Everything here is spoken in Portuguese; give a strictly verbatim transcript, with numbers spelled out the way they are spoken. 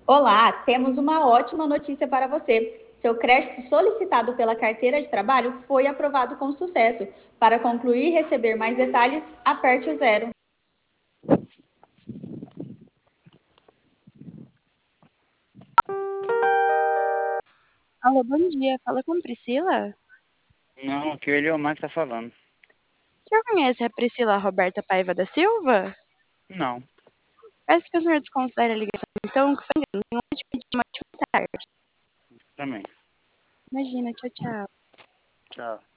Olá, temos uma ótima notícia para você. Seu crédito solicitado pela carteira de trabalho foi aprovado com sucesso. Para concluir e receber mais detalhes, aperte o zero. Alô, bom dia. Fala com Priscila? Não, aqui ele é o Marco que tá falando. O senhor conhece a Priscila Roberta Paiva da Silva? Não, Peço que o senhor desconsidere a ligação, então, que foi engano. Tenho uma ótima dia, uma ótima tarde. também. Imagina, tchau, tchau. Tchau.